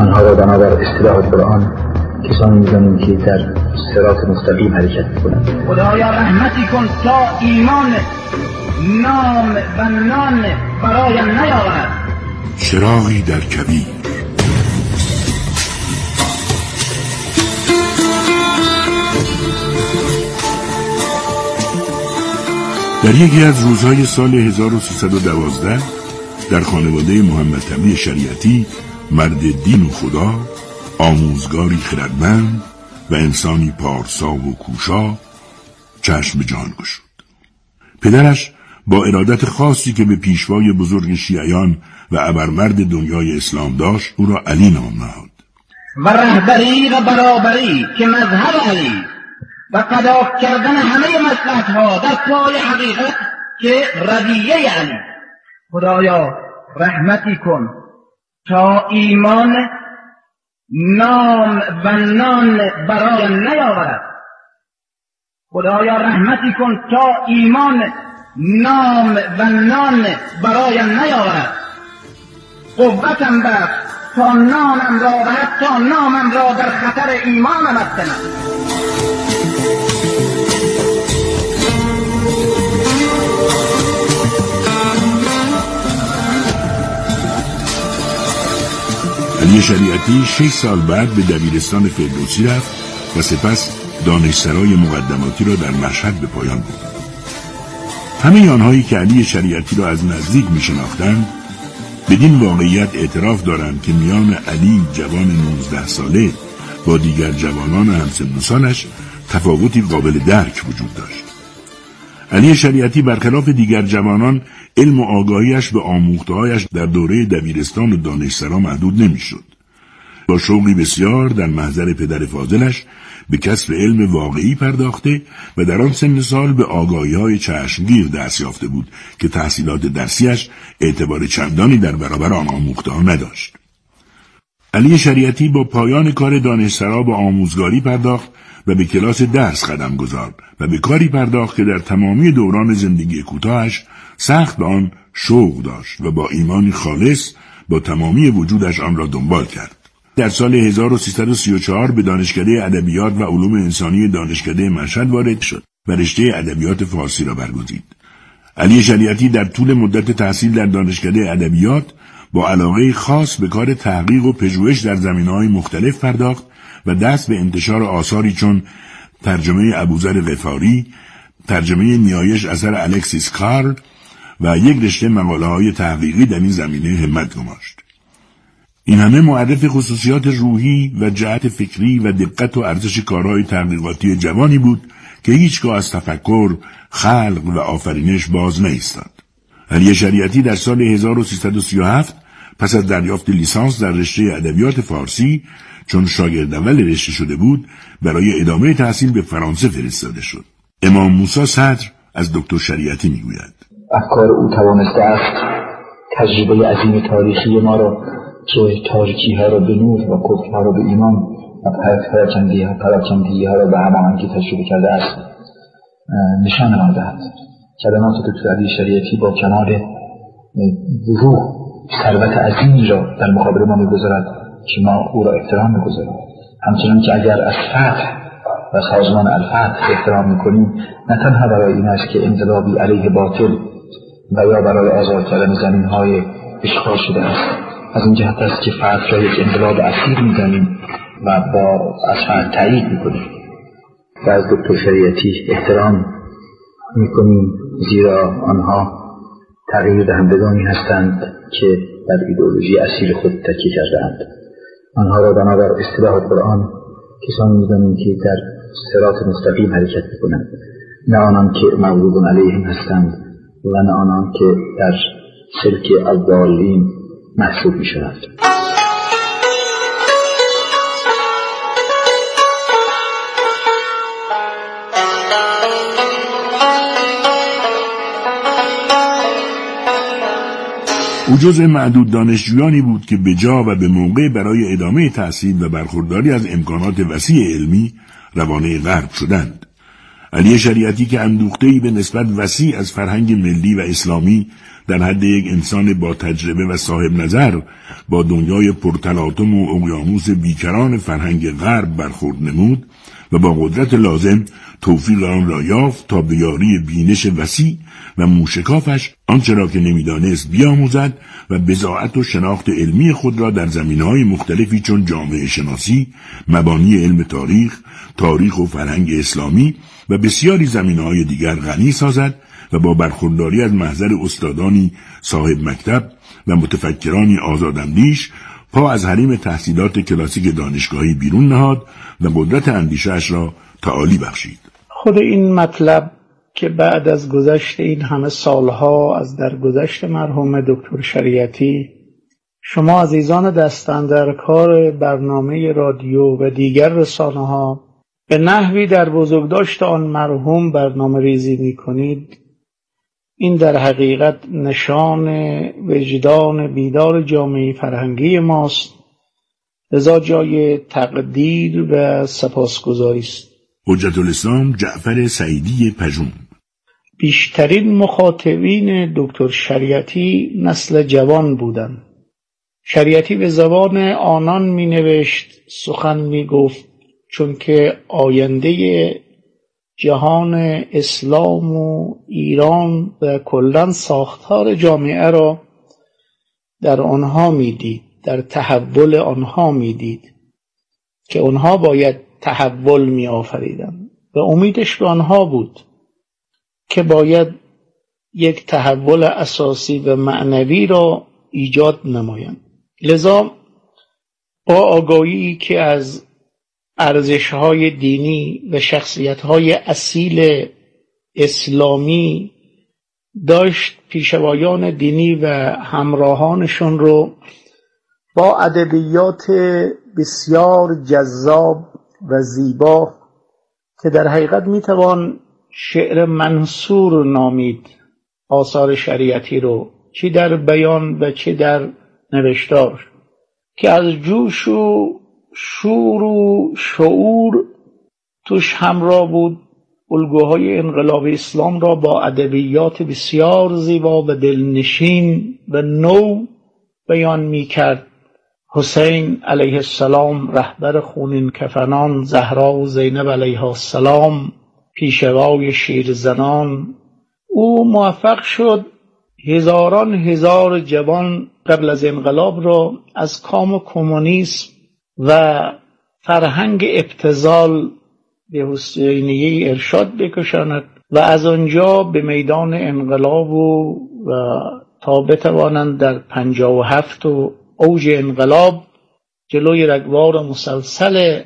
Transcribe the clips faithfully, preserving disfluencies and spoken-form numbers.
آنها را بنابر اصطلاح قرآن کسانی می‌دانیم که در صراط مستقیم حرکت می‌کنند. خدایا رحمتی کن تا ایمان نام و نان برایم نیاورد. چراغی در کبیر. در یکی از روزهای سال هزار و سیصد و دوازده در خانواده محمد تقی شریعتی، مرد دین و خدا، آموزگاری خردمند و انسانی پارسا و کوشا، چشم جان گشود. پدرش با ارادت خاصی که به پیشوای بزرگ شیعیان و ابرمرد دنیای اسلام داشت، او را علی نام نهاد. و رهبری و برابری که مذهب علی و قضا کردن همه مصلحت‌ها در پای حقیقت که رویه علی. خدایا رحمتی کن تا ایمان نام و نان برایم نیاورد. خدایا رحمتی کن تا ایمان نام و نان برایم نیاورد. قوتم بخش تا نامم را و حتی نامم را در خطر ایمان مبتنم. علی شریعتی شش سال بعد به دبیرستان فردوسی رفت و سپس دانشسرای مقدماتی را در مشهد به پایان برد. همه آنهایی که علی شریعتی را از نزدیک می شناختند بدین واقعیت اعتراف دارند که میان علی جوان نوزده ساله با دیگر جوانان همسن و سالش تفاوتی قابل درک وجود داشت. علی شریعتی برخلاف دیگر جوانان علم و آگاهیش به آموخته‌هایش در دوره دبیرستان و دانشسرا محدود نمی‌شد. با شوقی بسیار در محضر پدر فاضلش به کسب علم واقعی پرداخته و در آن سن سال به آگاهی‌های چشمگیر دست یافته بود که تحصیلات درسیش اعتبار چندانی در برابر آن آموخته‌ها نداشت. علی شریعتی با پایان کار دانشسرا به آموزگاری پرداخت و به کلاس درس قدم گذارد و به کاری پرداخت که در تمامی دوران زندگی کوتاهش سخت به آن شوق داشت و با ایمانی خالص با تمامی وجودش آن را دنبال کرد. در سال هزار و سیصد و سی و چهار به دانشکده ادبیات و علوم انسانی دانشکده مشهد وارد شد و رشته ادبیات فارسی را برگزید. علی شریعتی در طول مدت تحصیل در دانشکده ادبیات با علاقه خاص به کار تحقیق و پژوهش در زمینه‌های مختلف پرداخت و دست به انتشار آثاری چون ترجمه ابوذر غفاری، ترجمه نیایش اثر الکسیس کارل و یک رشته مقاله‌های تحقیقی در این زمینه همت گماشت. این همه معرف خصوصیات روحی و جهت فکری و دقت و ارزش کارهای تحقیقاتی جوانی بود که هیچگاه از تفکر، خلق و آفرینش باز نایستاد. علی شریعتی در سال هزار و سیصد و سی و هفت پس از دریافت لیسانس در رشته ادبیات فارسی چون شاگرد اول رشته شده بود برای ادامه تحصیل به فرانسه فرستاده شد. امام موسی صدر از دکتر شریعتی میگوید: افکار او توانسته است تجربه عظیم تاریخی ما را که تاریکی ها را به نور و کفر ها را به ایمان و پراکندگی ها را به همانند که تجربه کرده است نشان ما دهد. کلمات دکتر علی شریعتی با کمال وضوح ثروت عظیمی را در مقابل ما می‌گذارد که ما او را احترام می‌گذاریم. همچنان که اگر از فتح و سازمان الفتح احترام می‌کنیم، نه تنها برای این است که انقلابی علیه باطل و یا برای آزاد کردن زمین‌های اشغال شده است، از این جهت است که فتح را یک انقلاب اصیل می‌دانیم و با از فتح تایید می‌کنیم و از دکتر شریعتی احترام می‌کنیم، زیرا آنها تغییر دهندگانی هستند که بر ایدئولوژی اصیل خود تکیه کرده‌اند. آنها را بنابر اصطلاح قرآن کسانی می‌دانیم که در صراط مستقیم حرکت می‌کنند، نه آنان که مغضوب علیهم هستند و نه آنان که در سلک الضالین محسوب می‌شوند. او جزء معدود دانشجویانی بود که به جا و به موقع برای ادامه تحصیل و برخورداری از امکانات وسیع علمی روانه غرب شدند. علی شریعتی که اندوخته‌ای به نسبت وسیع از فرهنگ ملی و اسلامی در حد یک انسان با تجربه و صاحب نظر با دنیای پرتلاطم و اقیانوس بیکران فرهنگ غرب برخورد نمود و با قدرت لازم توفیق آن را یافت تا به یاری بینش وسیع و موشکافش آنچه را که نمیدانست بیاموزد و بضاعت و شناخت علمی خود را در زمینه‌های مختلفی چون جامعه شناسی، مبانی علم تاریخ، تاریخ و فرهنگ اسلامی و بسیاری زمینه‌های دیگر غنی سازد و با برخورداری از محضر استادانی صاحب مکتب و متفکرانی آزاداندیش پا از حریم تحصیلات کلاسیک دانشگاهی بیرون نهاد و قدرت اندیشه‌اش را تعالی بخشید. خود این مطلب که بعد از گذشت این همه سالها از درگذشت مرحوم دکتر شریعتی، شما عزیزان دستاندرکار برنامه رادیو و دیگر رسانه‌ها به نحوی در بزرگداشت آن مرحوم برنامه ریزی می کنید، این در حقیقت نشان وجدان بیدار جامعه فرهنگی ماست، لذا جای تقدیر و سپاسگزاری است. حجت الاسلام جعفر سعیدی پژوهان: بیشترین مخاطبین دکتر شریعتی نسل جوان بودند. شریعتی به زبان آنان می نوشت، سخن می گفت، چون که آینده جهان اسلام و ایران و کلاً ساختار جامعه را در آنها می دید، در تحول آنها می دید که آنها باید تحول می آفریدند و امیدش به آنها بود که باید یک تحول اساسی و معنوی را ایجاد نمایند. لذا با آگاهی که از ارزش‌های دینی و شخصیت‌های اصیل اسلامی داشت، پیشوایان دینی و همراهانشون رو با ادبیات بسیار جذاب و زیبا که در حقیقت میتوان شعر منصور نامید آثار شریعتی رو، چه در بیان و چه در نوشتار، که از جوش و شور و شعور توش همراه بود. الگوهای انقلاب اسلام را با ادبیات بسیار زیبا و دلنشین و نو بیان می کرد. حسین علیه السلام رهبر خونین کفنان، زهرا و زینب علیها السلام پیشوای شیرزنان، او موفق شد هزاران هزار جوان قبل از انقلاب را از کام کمونیسم و فرهنگ ابتذال به حسینیه ارشاد بکشاند و از آنجا به میدان انقلاب و, و تا بتوانند در پنجاه و هفت و اوج انقلاب جلوی رگبار مسلسل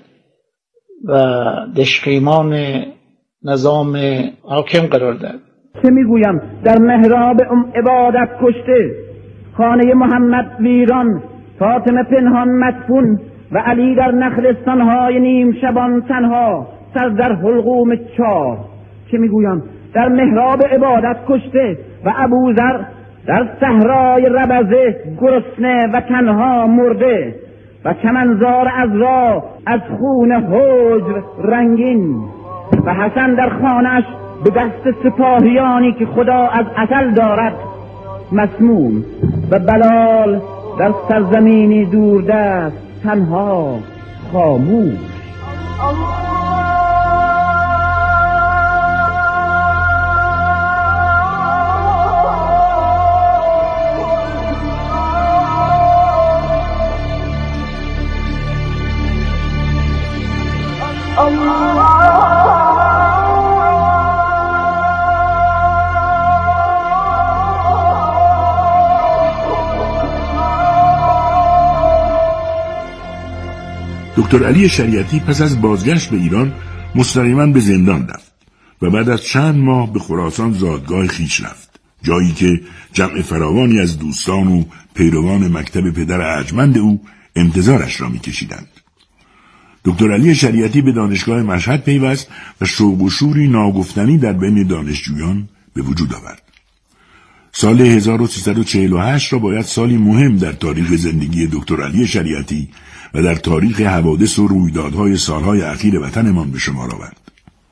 و دشخیمان نظام حاکم قرار داد. چه میگویم؟ در محراب ام عبادت کشته، خانه محمد ویران، فاطمه پنهان مدفون و علی در نخلستان‌های نیم شبان تنها سر در حلقوم چاه. چه میگویم؟ در محراب عبادت کشته و ابوذر در صحرای ربزه گرسنه و تنها مرده و چمنزار عذرا از خون حجر رنگین و حسن در خانش به دست سپاهیانی که خدا از عسل دارد مسموم و بلال در سرزمینی دوردست تنها خاموش. دکتر علی شریعتی پس از بازگشت به ایران مستقیما به زندان رفت و بعد از چند ماه به خراسان زادگاه خویش رفت، جایی که جمع فراوانی از دوستان و پیروان مکتب پدر ارجمند او انتظارش را می‌کشیدند. دکتر علی شریعتی به دانشگاه مشهد پیوست و شوق و شوری ناگفتنی در بین دانشجویان به وجود آورد. سال هزار و سیصد و چهل و هشت را باید سالی مهم در تاریخ زندگی دکتر علی شریعتی و در تاریخ حوادث و رویدادهای سالهای اخیر وطنمان به شمار آورد.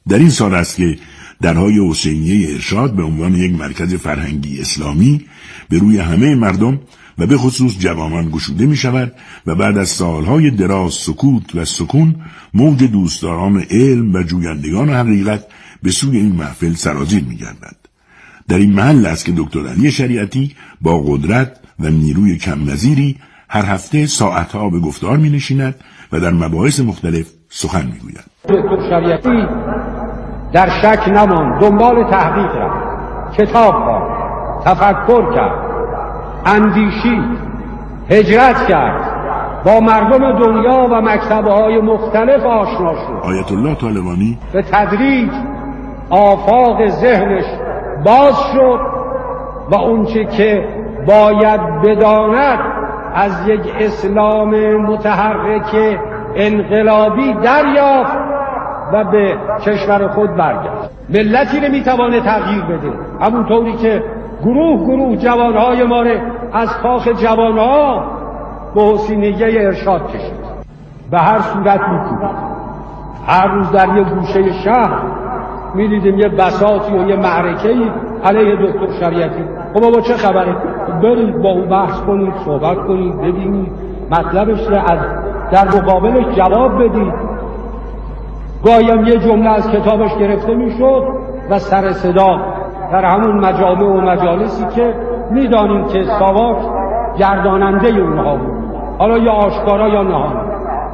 در این سال است که درهای حسینیه ارشاد به عنوان یک مرکز فرهنگی اسلامی به روی همه مردم و به خصوص جوانان گشوده می شود و بعد از سالهای دراز سکوت و سکون موج دوستداران علم و جویندگان حقیقت به سوی این محفل سرازیر می گردد. در این محل است که دکتر علی شریعتی با قدرت و نیروی کم نظیری هر هفته ساعتها به گفتار می نشیند و در مباحث مختلف سخن می گوید. دکتر شریعتی در شک نمان، دنبال تحقیق رفت، کتاب خواند، تفکر کرد، اندیشید، هجرت کرد، با مردم دنیا و مکتب‌های مختلف آشنا شد. آیت الله طالقانی به تدریج آفاق ذهنش باز شد و اونچه که باید بداند از یک اسلام متحرک انقلابی دریافت و به کشور خود برگشت. ملتی رو میتوانه تغییر بده، همونطوری که گروه گروه جوانهای ما رو از کاخ جوانها به حسینیه ارشاد کشید. به هر صورت میکوبید. هر روز در یه گوشه شهر میدیدیم یه بساطی و یه معرکه‌ای علیه دکتر شریعتی. خب بابا چه خبره؟ برید با اون بحث کنید، صحبت کنید، ببینید مطلبش رو از در مقابلش جواب بدید. گاهیم یه جمله از کتابش گرفته میشد و سر صدا در همون مجامع و مجالسی که میدانیم که ساواک گرداننده اونها بود، حالا یا آشکارا یا نهان.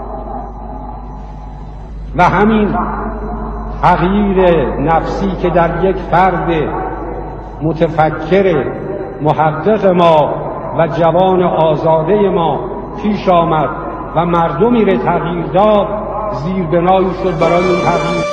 و همین تغییر نفسی که در یک فرد متفکر محقق ما و جوان آزاده ما پیش آمد و مردمی را تغییر داد، زیربنایی شد برای اون تغییر.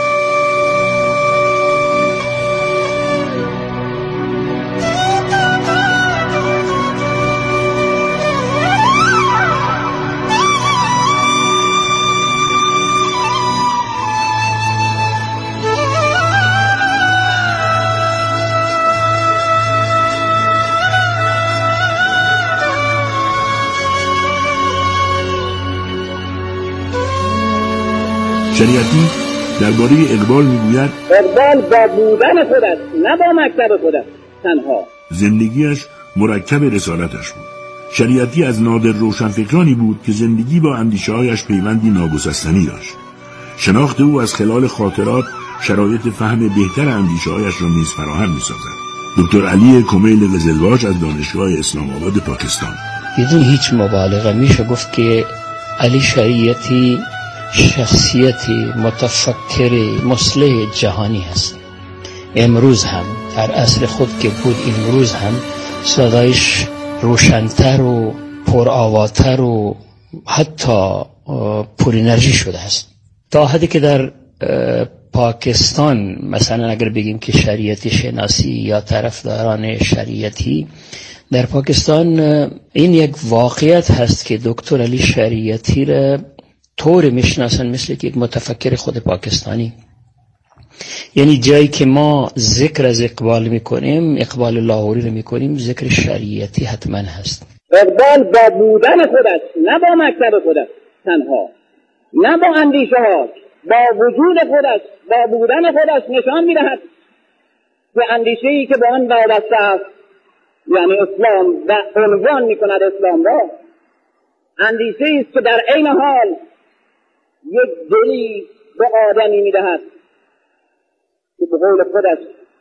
شریعتی درباره اقبال میگوید اقبال با بودن خود است، نه با مکتب خود است تنها. زندگیش مرکب رسالتش بود. شریعتی از نادر روشنفکرانی بود که زندگی با اندیشه‌هایش پیوندی ناگسستنی داشت. شناخت او از خلال خاطرات شرایط فهم بهتر اندیشه‌هایش را نیز فراهم می‌سازد. دکتر علی کمیل قزلواج از دانشگاه اسلام آباد پاکستان. بدون هیچ مبالغه میشه گفت که علی شریعتی شخصیت متفکر مصلح جهانی هست. امروز هم در عصر خود که بود، امروز هم صدایش روشن‌تر و پرآواتر و حتی پر انرژی شده است. تا حدی که در پاکستان مثلا اگر بگیم که شریعتی شناسی یا طرفداران شریعتی، در پاکستان این یک واقعیت هست که دکتر علی شریعتی را طور میشناسن مثل که یک متفکر خود پاکستانی. یعنی جایی که ما ذکر از اقبال میکنیم، اقبال لاهوری رو میکنیم، ذکر شریعتی حتما هست. اقبال با بودن خود است، نه با مکتب خود است تنها، نه با اندیشه ها، با وجود خود است، با بودن خود است. نشان میدهد که اندیشه ای که به آن وابسته است، یعنی اسلام، و عنوان میکند اسلام را، اندیشه ای است که در عین حال یک دلی به آدمی میدهد که به قول خودش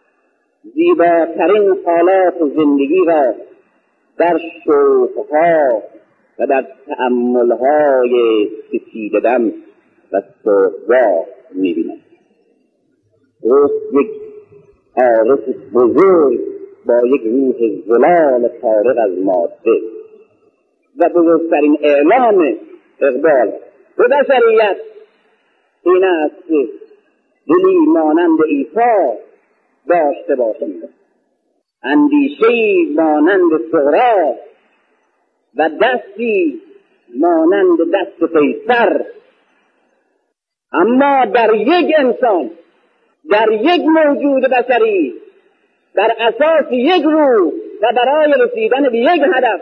زیباترین حالات زندگی را در شوقها و در تأملهای ستیده‌دم و سوگوار میبیند. درست یک عارف بزرگ با یک روح زلال فارغ از ماده و بزرگترین اعلام اقبال به بشریت این است که دلی مانند عیسی داشته باشند، اندیشه‌ای مانند سقراط و دستی مانند دست قیصر، اما در یک انسان، در یک موجود بشری، در اساس یک روح و برای رسیدن به یک هدف.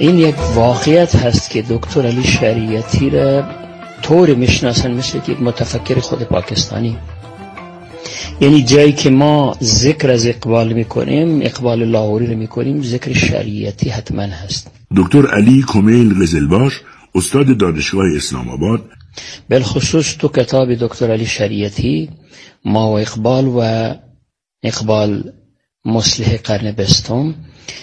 این یک واقعیت هست که دکتر علی شریعتی را طور میشناسن مثل یک متفکر خود پاکستانی. یعنی جایی که ما ذکر از اقبال میکنیم، اقبال لاهوری رو میکنیم، ذکر شریعتی حتما هست. دکتر علی کمیل قزلباش، استاد دانشگاه اسلام آباد، بالخصوص تو کتاب دکتر علی شریعتی ما و اقبال و اقبال مصلح قرن بیستم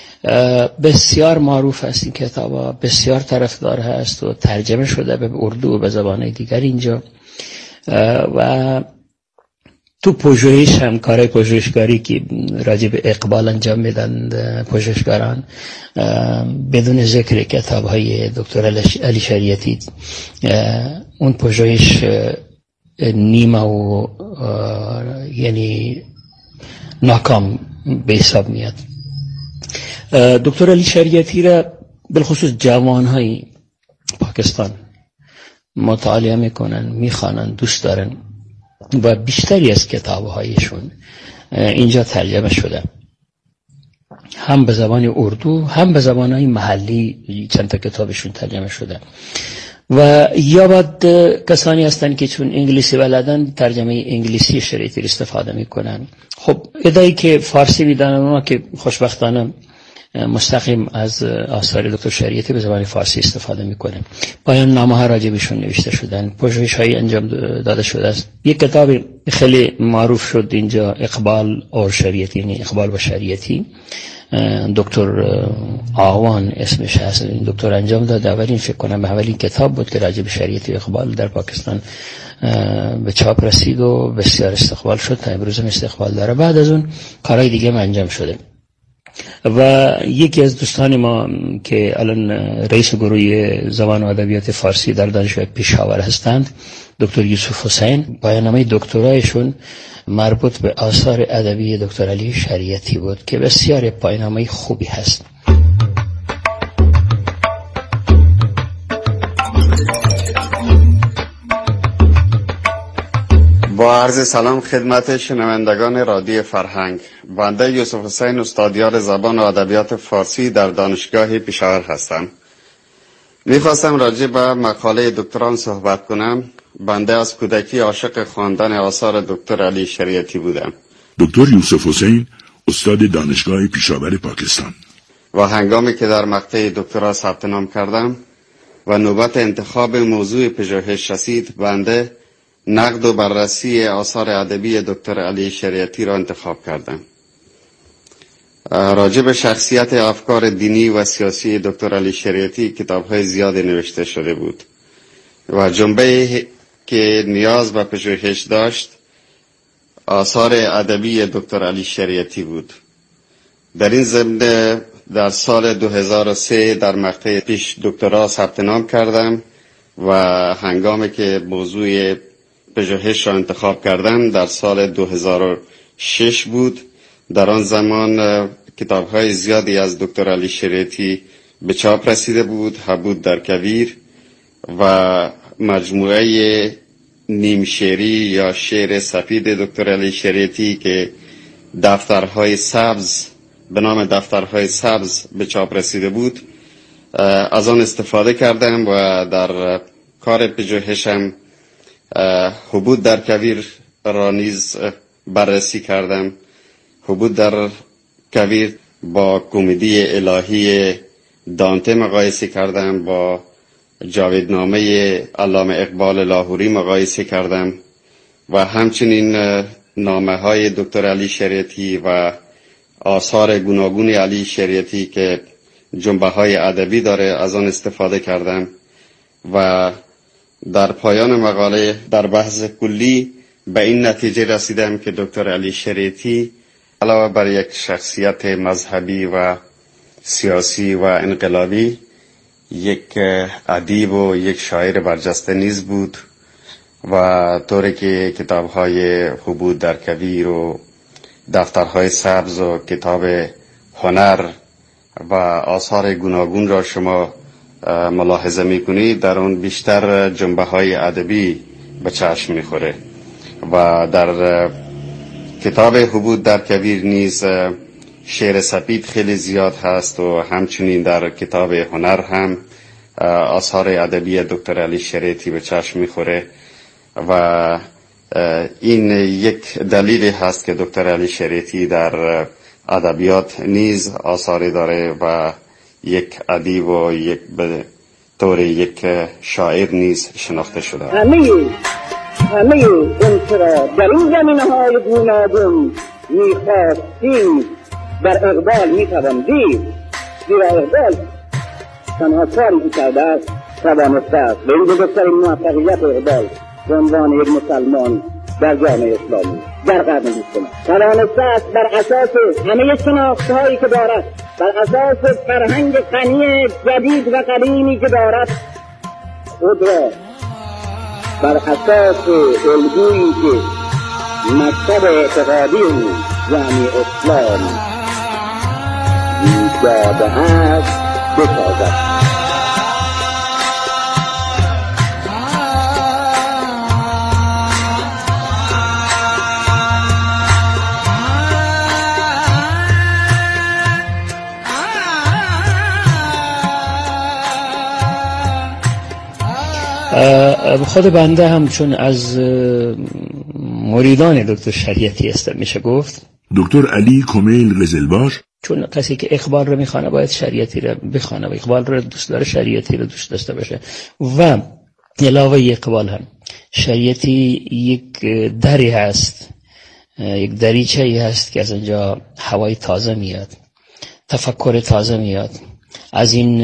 بسیار معروف است. این کتاب بسیار طرفدار هست و ترجمه شده به اردو و به زبانهای دیگر اینجا. و تو پژوهش هم کارهای پژوهشگاری که راجع به اقبال انجام میدن پژوهشگران بدون ذکر کتاب های دکتر علی شریعتی اون پژوهش نیمه و یعنی ناکام به حساب میاد. دکتر علی شریعتی را بالخصوص جوانهای پاکستان مطالعه میکنن، میخوانن، دوست دارن و بیشتری از کتابهایشون اینجا ترجمه شده، هم به زبان اردو هم به زبانهای محلی چند تا کتابشون ترجمه شده. و یا بعد کسانی هستن که چون انگلیسی بلدن ترجمه انگلیسی شریعتی استفاده میکنن. خب ادایی که فارسی میدانن اونا که خوشبختانه مستقیم از آثار دکتر شریعتی به زبان فارسی استفاده میکنه. پایان نامه ها راجع بهشون نوشته شدن، پژوهش هایی انجام داده شده است. یک کتاب خیلی معروف شد اینجا، اقبال اور شریعتی، یعنی اقبال و شریعتی، دکتر آوان اسمش هست. این دکتر انجام داده. اولین فکر کنم به اولین کتاب بود که راجع به شریعتی و اقبال در پاکستان به چاپ رسید و بسیار استقبال شد، تا امروز هم استقبال داره. بعد از اون کارهای دیگه هم انجام شده. و یکی از دوستان ما که الان رئیس گروه زبان و ادبیات فارسی در دانشگاه پشاور هستند، دکتر یوسف حسین، پایان‌نامه دکترایشون مربوط به آثار ادبی دکتر علی شریعتی بود که بسیار پایان‌نامه خوبی هست. با عرض سلام خدمت شنوندگان رادیو فرهنگ، بنده یوسف حسین، استادیار زبان و ادبیات فارسی در دانشگاه پشاور هستم. میخواستم راجع به مقاله دکتران صحبت کنم. بنده از کودکی عاشق خواندن آثار دکتر علی شریعتی بودم. دکتر یوسف حسین، استاد دانشگاه پشاور پاکستان. و هنگامی که در مقطع دکترا ثبت نام کردم و نوبت انتخاب موضوع پژوهش رسید، بنده نقد و بررسی آثار ادبی دکتر علی شریعتی را انتخاب کردم. راجع به شخصیت افکار دینی و سیاسی دکتر علی شریعتی کتاب‌های زیادی نوشته شده بود و جنبه که نیاز به پژوهش داشت آثار ادبی دکتر علی شریعتی بود. در این ضمن در سال دو هزار و سه در مقطع پیش دکترا ثبت نام کردم و هنگامی که موضوع پژوهش را انتخاب کردم در سال دو هزار و شش بود. در آن زمان کتاب‌های زیادی از دکتر علی شریعتی به چاپ رسیده بود. حبود در کویر و مجموعه نیم شعری یا شعر سفید دکتر علی شریعتی که دفترهای سبز به نام دفترهای سبز به چاپ رسیده بود، از آن استفاده کردم و در کار پژوهشم حبود در کویر را نیز بررسی کردم. حبود در کویر با کمدی الهی دانته مقایسه کردم، با جاودنامه علامه اقبال لاهوری مقایسه کردم و همچنین نامه های دکتر علی شریعتی و آثار گوناگون علی شریعتی که جنبه های ادبی داره از آن استفاده کردم. و در پایان مقاله در بحث کلی به این نتیجه رسیدم که دکتر علی شریعتی علاوه بر یک شخصیت مذهبی و سیاسی و انقلابی، یک ادیب و یک شاعر برجسته نیز بود و طوری که کتاب‌های حبود در کویر و دفترهای سبز و کتاب هنر و آثار گوناگون را شما ملاحظه میکنید، در اون بیشتر جنبه های ادبی به چشم میخوره. و در کتاب حبود در کویر نیز شعر سپید خیلی زیاد هست و همچنین در کتاب هنر هم آثار ادبی دکتر علی شریعتی به چشم میخوره و این یک دلیل هست که دکتر علی شریعتی در ادبیات نیز آثاری داره و یک ادیب و یک به طور یک شاعر نیز شناخته شده. همه همه اون را در این زمینه‌های گوناگون می‌خواستیم در اقبال می‌توان دید، زیرا اقبال تنها کاری که کرده است توانسته است به این بزرگترین موفقیت اقبال به عنوان یک مسلمان در جامعه اسلامی در قرن بیستم توانسته است بر اساس همه شناختهایی که دارد، بر اساس فرهنگ غنی جدید و قدیمی که دارد، خود را بر اساس الگویی که مکتب اعتقادی او یعنی اسلام ایجاد است بسازد. خود بنده هم چون از مریدان دکتر شریعتی است میشه گفت. دکتر علی کمیل قزلباش چون کسی که اقبال رو میخوانه باید شریعتی رو بخوانه و اقبال رو دوست داره شریعتی رو دوست داشته باشه و علاوه اقبال هم شریعتی یک دری هست، یک دریچه‌ای هست که از اینجا هوای تازه میاد، تفکر تازه میاد، از این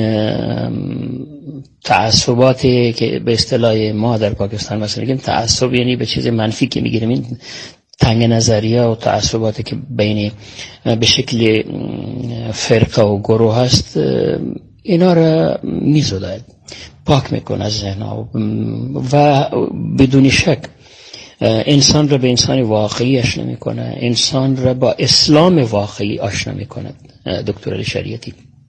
تعصباتی که به اصطلاح ما در پاکستان مثلا میگیم تعصب یعنی به چیز منفی که میگیریم، این تنگ نظریه و تعصباتی که بین به شکل فرقه و گروه هست اینا را میزدد، پاک میکنه از ذهنها و بدون شک انسان را به انسان واقعی آشنا میکنه، انسان را با اسلام واقعی آشنا میکنه. دکتر علی شریعتی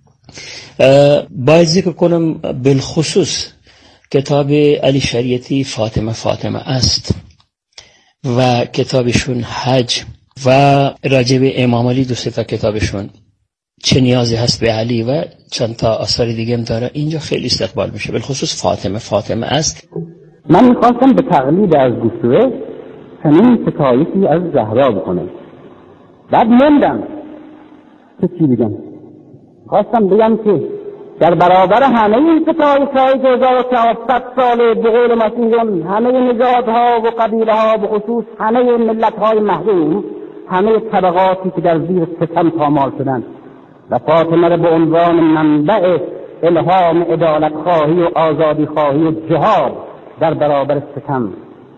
باید ذکر کنم بالخصوص کتاب علی شریعتی فاطمه فاطمه است و کتابشون حج و راجب امام علی دو سه تا کتابشون چه نیازی هست به علی و چند تا آثار دیگه هم داره، اینجا خیلی استقبال میشه. بالخصوص فاطمه فاطمه است. من میخواستم به تقلید از گفتوه همین ستایشی از زهرا بکنم، بعد موندم که چی بگم. خواستم بگم که در برابر همه این ستایش‌های دو هزار و چهارصد ساله به قول مسیحیان، همه نژادها و قبیله‌ها به خصوص همه ملت‌های محروم، همه طبقاتی که در زیر ستم پامال شدند و فاطمه را به عنوان منبع الهام عدالت‌خواهی و آزادی‌خواهی و جهاد در برابر ستم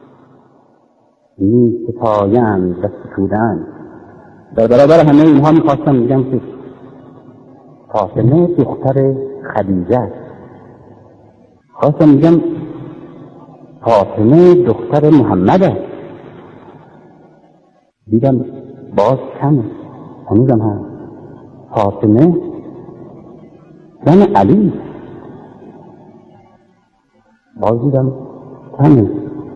می‌ستایند و ستودند. در برابر همه اینها می‌خواستم بگم که فاطمه دختر خدیجه است. خواستم بگم فاطمه دختر محمد است. دیدم باز کمه، هنوزم هم فاطمه زن علی، باز دیدم کمه.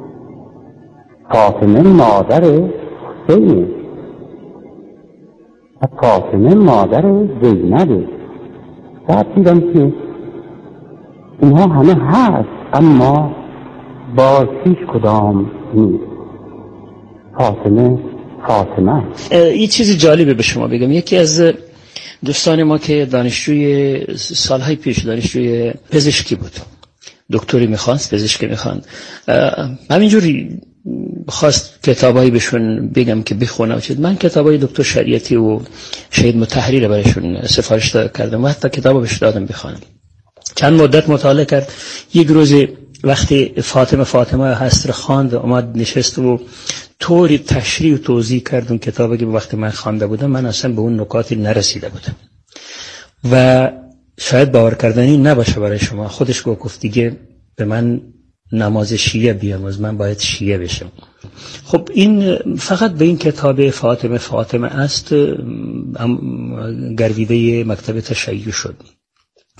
فاطمه مادر حسینه و فاطمه مادر زینبه. بعد دیدم که اینها همه هست اما با هیچ کدام نیست. فاطمه فاطمه. یه چیزی جالبه به شما بگم. یکی از دوستان ما که دانشجوی سالهای پیش دانشجوی پزشکی بود، دکتری میخواست، پزشکی میخواند، همینجوری خواست کتابایی بهشون بگم که بخونه و چیز. من کتابای دکتر شریعتی و شهید مطهری رو برایشون سفارش کردم و حتی کتابو بهش دادم بخونم. چند مدت مطالعه کرد. یک روز وقتی فاطمه فاطمه هست رو خواند، اومد نشست و طوری تشریح و توضیح کرد اون کتابی که وقتی من خوانده بودم من اصلا به اون نکاتی نرسیده بودم و شاید باور کردنی نباشه برای شما. خودش گفت دیگه به من نماز شیعه بیاموز، من باید شیعه بشم. خب این فقط به این کتاب فاطمه فاطمه است گرویده مکتب تشیع شد.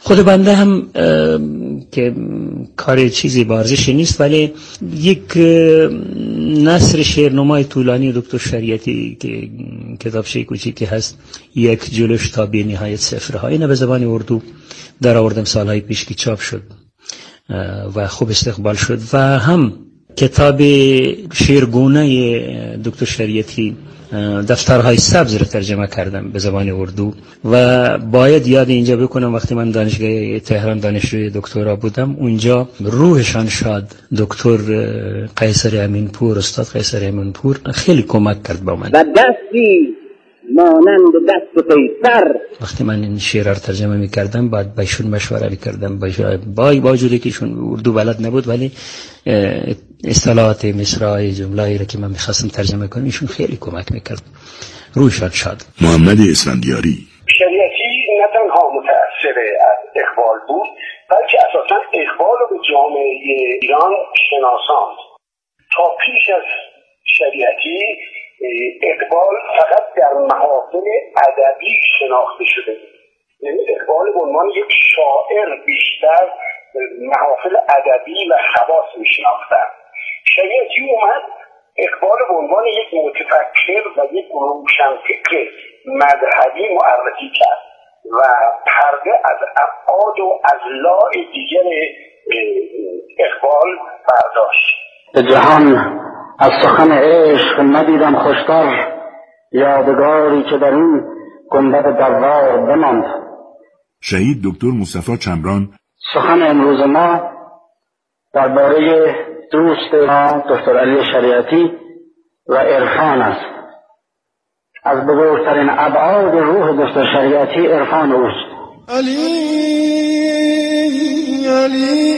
خود بنده هم که کار چیزی بارزشی نیست، ولی یک نثر شعرنمای طولانی دکتر شریعتی که کتابچه کوچیکی هست، یک جلوش تا به نهایت صفرها، اینو به زبان اردو در آوردم سالهای پیش که چاپ شد و خوب استقبال شد. و هم کتاب شعرگونه دکتر شریعتی دفترهای سبز رو ترجمه کردم به زبان اردو و باید یاد اینجا بکنم وقتی من دانشگاه تهران دانشجوی دکترا بودم، اونجا روحشان شاد دکتر قیصر امینپور، استاد قیصر امینپور خیلی کمک کرد با من و دستی مانند دست قیصر. وقتی من این شعر رو ترجمه می‌کردم بعد بهشون مشوره می‌کردم، با با وجودی که ایشون اردو بلد نبود ولی اصطلاحات مصرعی جمله‌ای را که من می‌خواستم ترجمه کنم ایشون خیلی کمک می‌کرد. روشان شاد. محمد اسفندیاری: شریعتی نه تنها متأثر از اقبال بود بلکه اساساً اقبال رو به جامعه ایران شناساند. تا پیش از شریعتی اقبال فقط در محافل ادبی شناخته شده بود، یعنی اقبال به عنوان یک شاعر بیشتر محافل ادبی و خواص میشناختن. شریعتی اومد اقبال به عنوان یک متفکر و یک روشنفکر مذهبی معرفی کرد و پرده از ابعاد و اضلاع دیگر اقبال برداشت. به جهان از سخن عشق ندیدم خوشتر، یادگاری که در این گنبد دوار بماند. شهید دکتر مصطفی چمران: سخن امروز ما درباره دوست ما دکتر علی شریعتی و عرفان است. از بزرگترین ابعاد روح دکتر شریعتی عرفان اوست. علی علی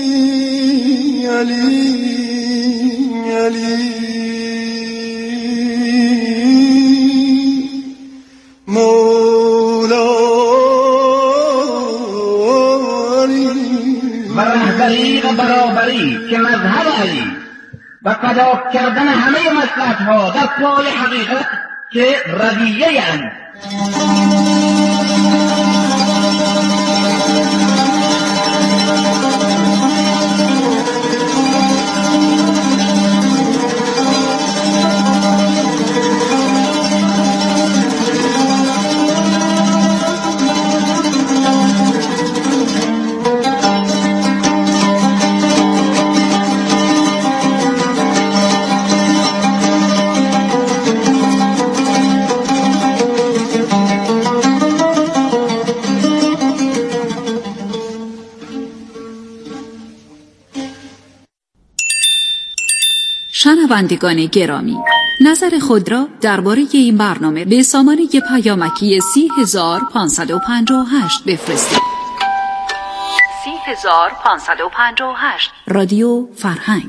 علی علی مولا علی و رهبری و برابری که مذهب علی و فدا کردن همه مصلحت‌ها در پای حقیقت که رویه اند. شنوندگان گرامی، نظر خود را درباره این برنامه به سامانه پیامکی سی هزار پانصد و پنجاه و هشت بفرستید. سی هزار پانصد و پنجاه و هشت رادیو فرهنگ.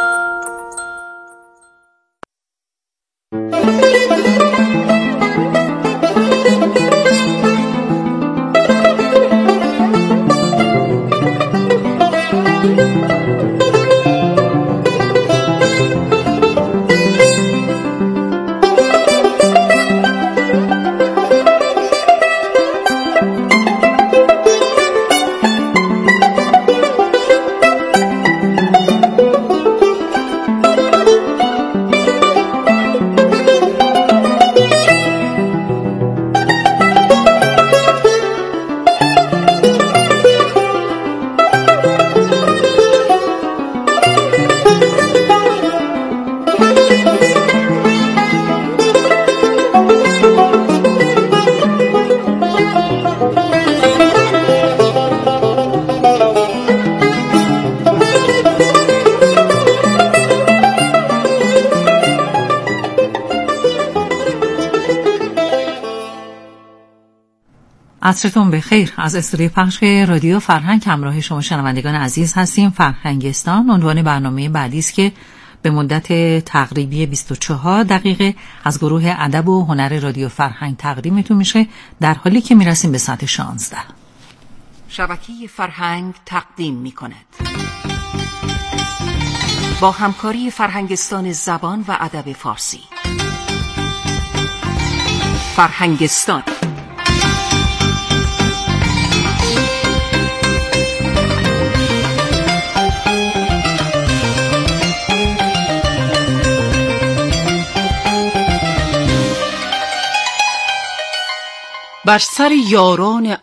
عصرتون بخیر. از استودیو پخش رادیو فرهنگ همراه شما شنوندگان عزیز هستیم. فرهنگستان عنوان برنامه بعدی است که به مدت تقریبی بیست و چهار دقیقه از گروه ادب و هنر رادیو فرهنگ تقدیمتون میشه، در حالی که میرسیم به ساعت شانزده. شبکه فرهنگ تقدیم میکند با همکاری فرهنگستان زبان و ادب فارسی. فرهنگستان بر سر یاران